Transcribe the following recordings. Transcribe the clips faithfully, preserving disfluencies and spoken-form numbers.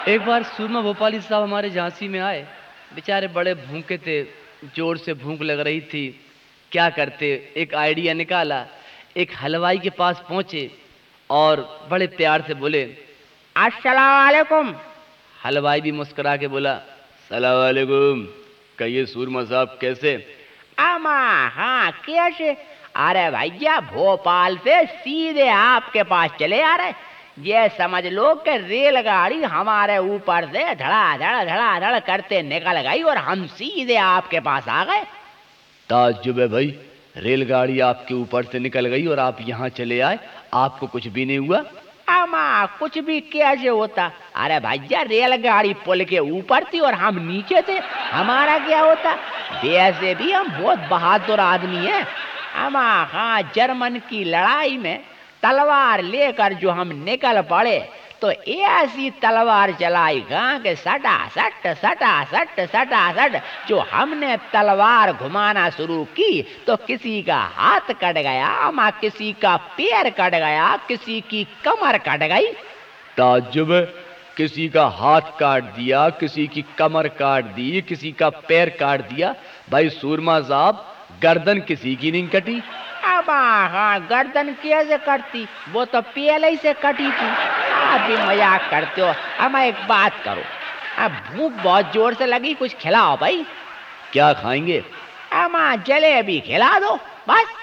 एक बार सूरमा भोपाली साहब हमारे झांसी में आए। बेचारे बड़े भूखे थे, जोर से भूख लग रही थी। क्या करते, एक आइडिया निकाला। एक हलवाई के पास पहुंचे और बड़े प्यार से बोले, अस्सलाम वालेकुम। हलवाई भी मुस्कुरा के बोला, सलाम वालेकुम। कहिए सूरमा साहब कैसे? अमा हाँ कैसे? अरे भैया भोपाल से सीधे आपके पास चले आ रहे। ये समझ लो कि रेलगाड़ी हमारे ऊपर से धड़ाधड़ धड़ाधड़ करते निकल गई और हम सीधे आपके पास आ गए। ताज्जुब है भाई, रेलगाड़ी आपके ऊपर से निकल गई और आप यहाँ चले आए, आपको कुछ भी नहीं हुआ? अमा कुछ भी कैसे होता? अरे भैया रेलगाड़ी पुल के ऊपर थी और हम नीचे थे, हमारा क्या होता? वैसे भी हम बहुत बहादुर आदमी हैं। अमा हाँ, जर्मन की लड़ाई में तलवार लेकर जो हम निकल पड़े तो ऐसी तलवार चलाई गां के सटा सट सटा सट सटा सट। जो हमने तलवार घुमाना शुरू की तो किसी का हाथ कट गया, अमा किसी का पैर कट गया, किसी की कमर कट गई। ताज्जुब, किसी का हाथ काट दिया, किसी की कमर काट दी, किसी का पैर काट दिया। भाई सूरमा साहब, गर्दन किसी की नहीं कटी? अब हाँ, गर्दन कैसे कटती? वो तो पहले ही से कटी थी। आप भी मजाक करते हो। अब एक बात करो, अब भूख बहुत जोर से लगी, कुछ खिलाओ भाई। क्या खाएंगे? अमा जलेबी खिला दो बस।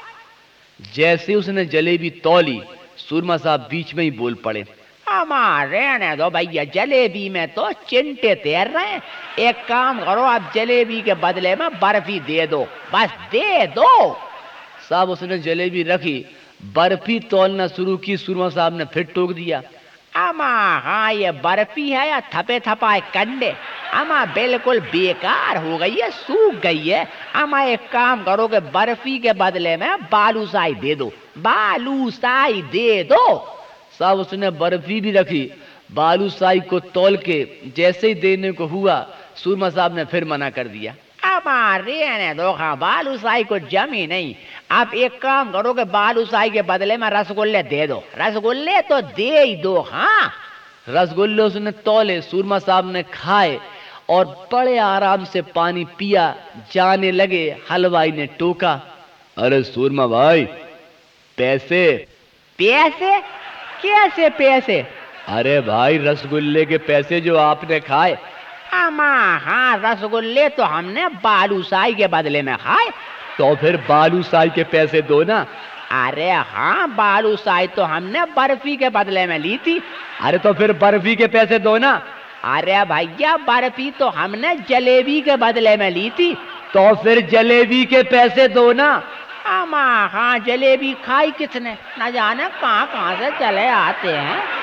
जैसे उसने जलेबी तौली, सूरमा साहब बीच में ही बोल पड़े, अमा रहने दो भैया, जलेबी में तो चिंटे तैर रहे हैं। एक काम करो, आप जलेबी के बदले में बर्फी दे दो, बस दे दो। साहब उसने जलेबी रखी, बर्फी तौलना शुरू की, सूरमा साहब ने फिर टोक दिया, अमा हाँ, ये बर्फी है या थपे थपाए कंडे? अमा बिल्कुल बेकार हो गई है, सूख गई है। अमा एक काम करो कि बर्फी के बदले में बालूशाही दे दो, बालूशाही दे दो। साहब उसने बर्फी भी रखी, बालूशाही को तौल के जैसे ही देने को हुआ, सूरमा साहब ने फिर मना कर दिया। अमा रहने दो, हाँ बालूशाही को जमी नहीं। आप एक काम करो कि बालूशाही के बदले में रसगुल्ले दे दो, रसगुल्ले तो दे ही दो। हाँ रसगुल्ले उसने तौले, सूरमा साहब ने खाए और बड़े आराम से पानी पिया। जाने लगे, हलवाई ने टोका, अरे सूरमा भाई पैसे? पैसे? कैसे पैसे? अरे भाई रसगुल्ले के पैसे जो आपने खाए। अमा हाँ, रसगुल्ले तो हमने बालूशाही के बदले में खाए। तो फिर बालूशाही के पैसे दो ना। अरे हाँ, बालूशाही तो हमने बर्फी के बदले में ली थी। अरे तो फिर बर्फी के पैसे दो ना। अरे भैया बर्फी तो हमने जलेबी के बदले में ली थी। तो फिर जलेबी के पैसे दो ना। अमा हाँ, जलेबी खाई किसने? न जाने कहाँ कहाँ से चले आते हैं।